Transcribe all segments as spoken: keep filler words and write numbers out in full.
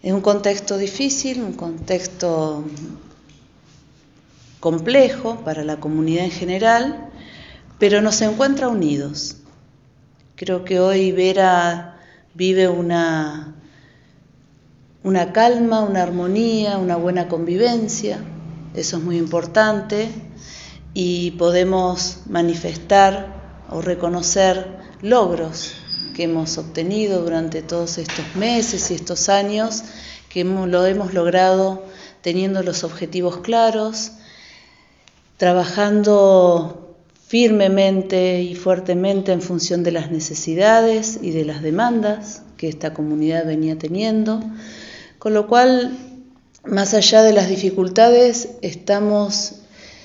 Es un contexto difícil, un contexto complejo para la comunidad en general, pero nos encuentra unidos. Creo que hoy Vera vive una, una calma, una armonía, una buena convivencia, eso es muy importante, y podemos manifestar o reconocer logros que hemos obtenido durante todos estos meses y estos años, que hemos, lo hemos logrado teniendo los objetivos claros, trabajando firmemente y fuertemente en función de las necesidades y de las demandas que esta comunidad venía teniendo, con lo cual, más allá de las dificultades, estamos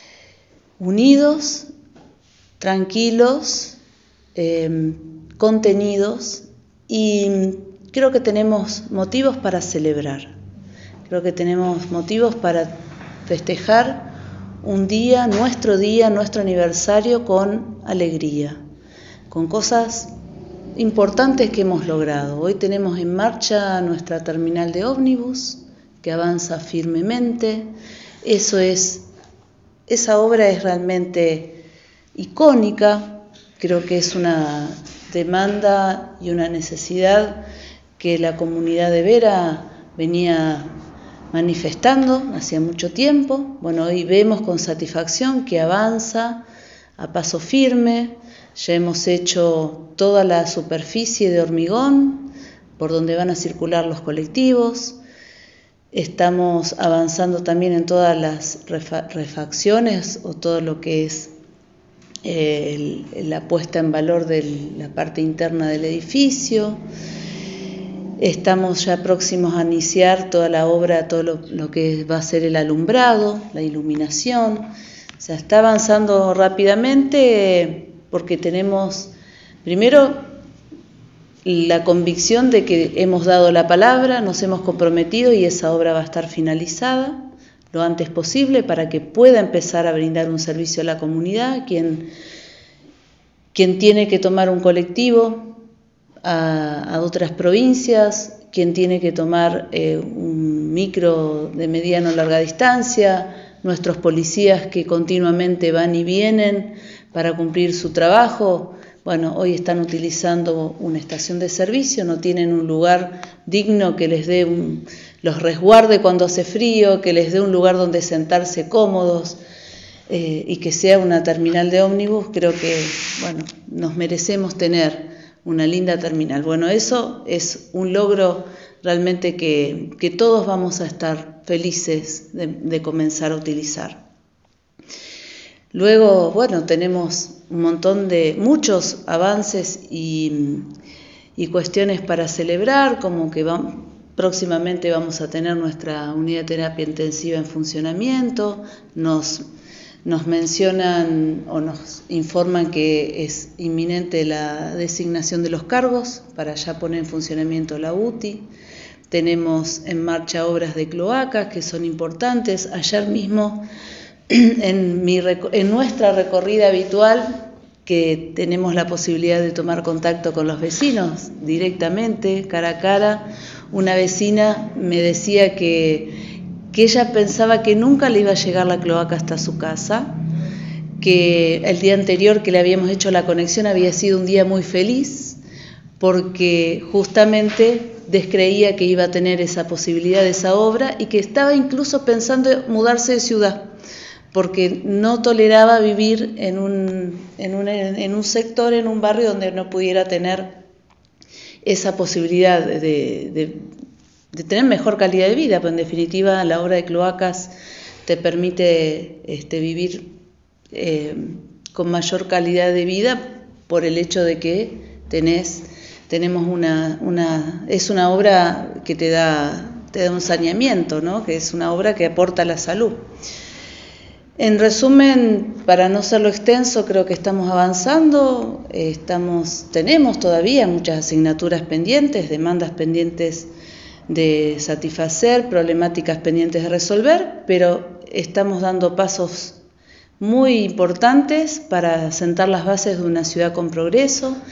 unidos, tranquilos, eh, contenidos, y creo que tenemos motivos para celebrar, creo que tenemos motivos para festejar un día, nuestro día, nuestro aniversario con alegría, con cosas importantes que hemos logrado. Hoy tenemos en marcha nuestra terminal de ómnibus que avanza firmemente. Eso es, esa obra es realmente icónica, creo que es una demanda y una necesidad que la comunidad de Vera venía manifestando hacía mucho tiempo. Bueno, hoy vemos con satisfacción que avanza a paso firme. Ya hemos hecho toda la superficie de hormigón por donde van a circular los colectivos. Estamos avanzando también en todas las refacciones o todo lo que es eh, el, la puesta en valor de la parte interna del edificio. Estamos ya próximos a iniciar toda la obra, todo lo, lo que va a ser el alumbrado, la iluminación. O sea, está avanzando rápidamente porque tenemos, primero, la convicción de que hemos dado la palabra, nos hemos comprometido y esa obra va a estar finalizada lo antes posible para que pueda empezar a brindar un servicio a la comunidad. Quien, quien tiene que tomar un colectivo a, a otras provincias, quien tiene que tomar eh, un micro de mediano o larga distancia, nuestros policías que continuamente van y vienen para cumplir su trabajo. Bueno, hoy están utilizando una estación de servicio, no tienen un lugar digno que les dé un, los resguarde cuando hace frío, que les dé un lugar donde sentarse cómodos eh, y que sea una terminal de ómnibus. Creo que, bueno, nos merecemos tener una linda terminal. Bueno, eso es un logro realmente que, que todos vamos a estar felices de, de comenzar a utilizar. Luego, bueno, tenemos un montón de, muchos avances y, y cuestiones para celebrar, como que va, próximamente vamos a tener nuestra unidad de terapia intensiva en funcionamiento. Nos, nos mencionan o nos informan que es inminente la designación de los cargos para ya poner en funcionamiento la U T I. Tenemos en marcha obras de cloacas que son importantes. Ayer mismo, En, mi, en nuestra recorrida habitual, que tenemos la posibilidad de tomar contacto con los vecinos directamente, cara a cara, una vecina me decía que, que ella pensaba que nunca le iba a llegar la cloaca hasta su casa, que el día anterior que le habíamos hecho la conexión había sido un día muy feliz, porque justamente descreía que iba a tener esa posibilidad de esa obra y que estaba incluso pensando en mudarse de ciudad, porque no toleraba vivir en un, en, un, en un sector, en un barrio donde no pudiera tener esa posibilidad de, de, de tener mejor calidad de vida. Pues en definitiva la obra de cloacas te permite este, vivir eh, con mayor calidad de vida por el hecho de que tenés, tenemos una, una, es una obra que te da, te da un saneamiento, ¿no? Que es una obra que aporta a la salud. En resumen, para no serlo extenso, creo que estamos avanzando, estamos, tenemos todavía muchas asignaturas pendientes, demandas pendientes de satisfacer, problemáticas pendientes de resolver, pero estamos dando pasos muy importantes para sentar las bases de una ciudad con progreso,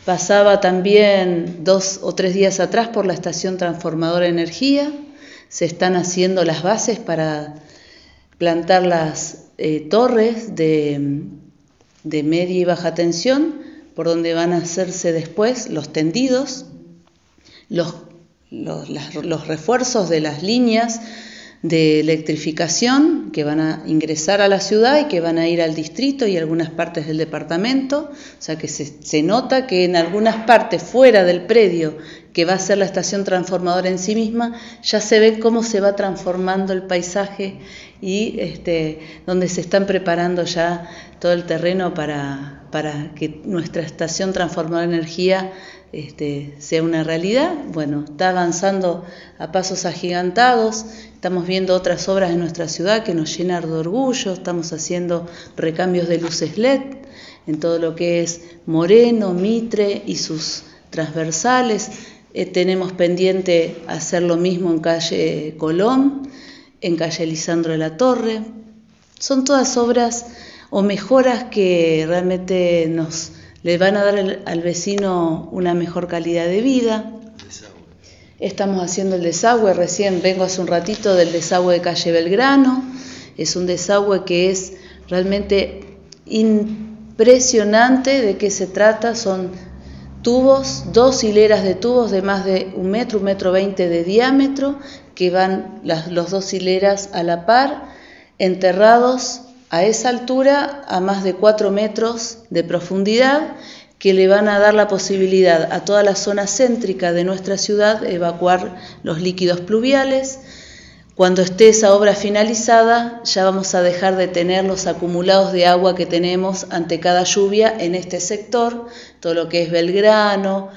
Pasaba también dos o tres días atrás por la estación transformadora de energía. Se están haciendo las bases para plantar las eh, torres de, de media y baja tensión, por donde van a hacerse después los tendidos, los, los, las, los refuerzos de las líneas de electrificación que van a ingresar a la ciudad y que van a ir al distrito y algunas partes del departamento. O sea que se, se nota que en algunas partes fuera del predio que va a ser la estación transformadora en sí misma, ya se ve cómo se va transformando el paisaje y este, donde se están preparando ya todo el terreno para, para que nuestra estación transformadora de energía este, sea una realidad. Bueno, está avanzando a pasos agigantados. Estamos viendo otras obras en nuestra ciudad que nos llenan de orgullo. Estamos haciendo recambios de luces L E D en todo lo que es Moreno, Mitre y sus transversales. Eh, tenemos pendiente hacer lo mismo en calle Colón, en calle Lisandro de la Torre. Son todas obras o mejoras que realmente nos le van a dar al, al vecino una mejor calidad de vida. Estamos haciendo el desagüe, recién vengo hace un ratito del desagüe de calle Belgrano. Es un desagüe que es realmente impresionante. ¿De qué se trata? Son tubos, dos hileras de tubos de más de un metro, un metro veinte de diámetro, que van las los dos hileras a la par, enterrados a esa altura a más de cuatro metros de profundidad, que le van a dar la posibilidad a toda la zona céntrica de nuestra ciudad de evacuar los líquidos pluviales. Cuando esté esa obra finalizada, ya vamos a dejar de tener los acumulados de agua que tenemos ante cada lluvia en este sector, todo lo que es Belgrano,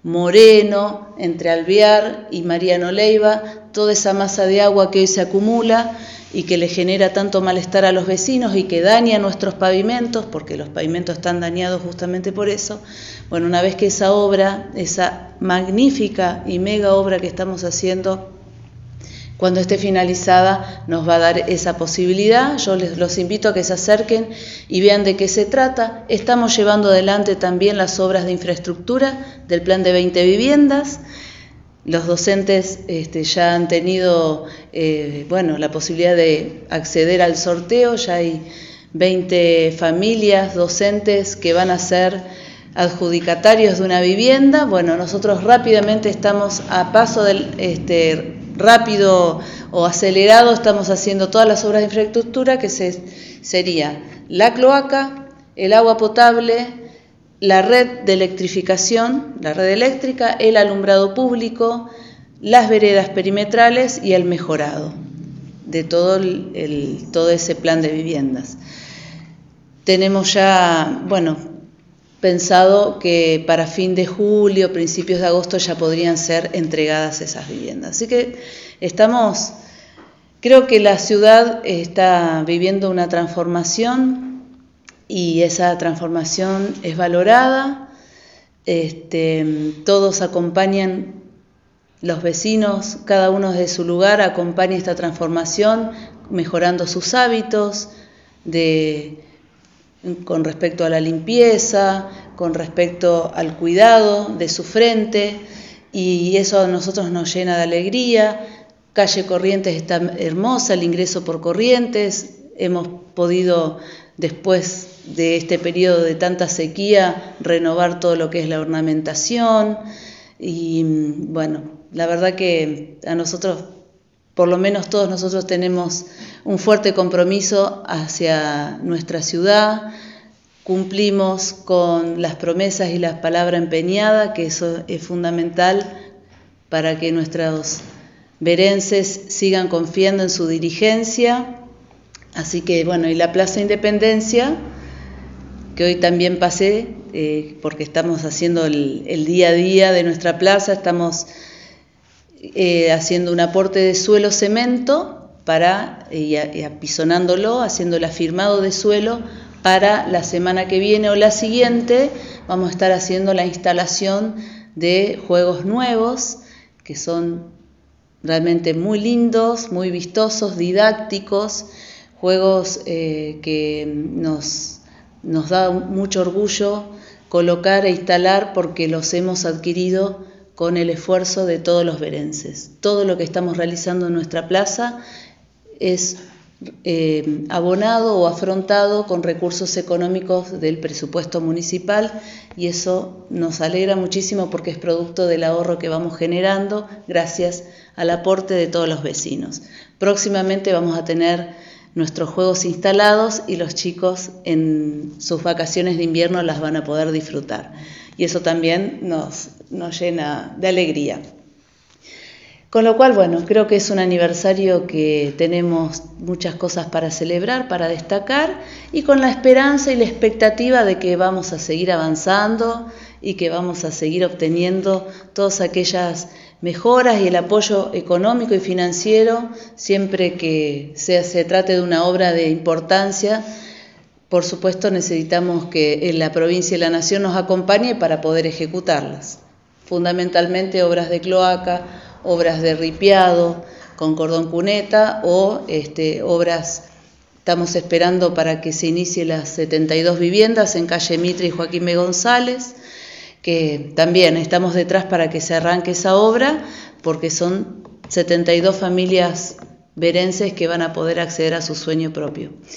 Moreno, entre Alvear y Mariano Leiva, toda esa masa de agua que hoy se acumula y que le genera tanto malestar a los vecinos y que daña nuestros pavimentos, porque los pavimentos están dañados justamente por eso. Bueno, una vez que esa obra, esa magnífica y mega obra que estamos haciendo, cuando esté finalizada, nos va a dar esa posibilidad. Yo les los invito a que se acerquen y vean de qué se trata. Estamos llevando adelante también las obras de infraestructura del plan de veinte viviendas. Los docentes este, ya han tenido eh, bueno, la posibilidad de acceder al sorteo. Ya hay veinte familias docentes que van a ser adjudicatarios de una vivienda. Bueno, nosotros rápidamente estamos a paso del este, rápido o acelerado, estamos haciendo todas las obras de infraestructura que se, sería la cloaca, el agua potable, la red de electrificación, la red eléctrica, el alumbrado público, las veredas perimetrales y el mejorado de todo, el, el, todo ese plan de viviendas. Tenemos ya, bueno, pensado que para fin de julio, principios de agosto ya podrían ser entregadas esas viviendas. Así que estamos, creo que la ciudad está viviendo una transformación y esa transformación es valorada. Este, todos acompañan, los vecinos, cada uno desde su lugar acompaña esta transformación, mejorando sus hábitos de con respecto a la limpieza, con respecto al cuidado de su frente, y eso a nosotros nos llena de alegría. Calle Corrientes está hermosa, el ingreso por Corrientes, hemos podido, después de este periodo de tanta sequía, renovar todo lo que es la ornamentación, y bueno, la verdad que a nosotros, por lo menos todos nosotros tenemos un fuerte compromiso hacia nuestra ciudad, cumplimos con las promesas y las palabras empeñadas, que eso es fundamental para que nuestros verenses sigan confiando en su dirigencia. Así que bueno, y la Plaza Independencia, que hoy también pasé, eh, porque estamos haciendo el, el día a día de nuestra plaza, estamos eh, haciendo un aporte de suelo cemento, para y, y apisonándolo, haciendo el afirmado de suelo para la semana que viene o la siguiente. Vamos a estar haciendo la instalación de juegos nuevos que son realmente muy lindos, muy vistosos, didácticos, juegos eh, que nos, nos da mucho orgullo colocar e instalar porque los hemos adquirido con el esfuerzo de todos los verenses. Todo lo que estamos realizando en nuestra plaza es eh, abonado o afrontado con recursos económicos del presupuesto municipal y eso nos alegra muchísimo porque es producto del ahorro que vamos generando gracias al aporte de todos los vecinos. Próximamente vamos a tener nuestros juegos instalados y los chicos en sus vacaciones de invierno las van a poder disfrutar. Y eso también nos, nos llena de alegría. Con lo cual, bueno, creo que es un aniversario que tenemos muchas cosas para celebrar, para destacar, y con la esperanza y la expectativa de que vamos a seguir avanzando y que vamos a seguir obteniendo todas aquellas mejoras y el apoyo económico y financiero, siempre que se, se trate de una obra de importancia. Por supuesto, necesitamos que la provincia y la nación nos acompañe para poder ejecutarlas. Fundamentalmente obras de cloaca, obras de ripiado con cordón cuneta o este, obras, estamos esperando para que se inicie las setenta y dos viviendas en calle Mitre y Joaquín B. González, que también estamos detrás para que se arranque esa obra, porque son setenta y dos familias verenses que van a poder acceder a su sueño propio.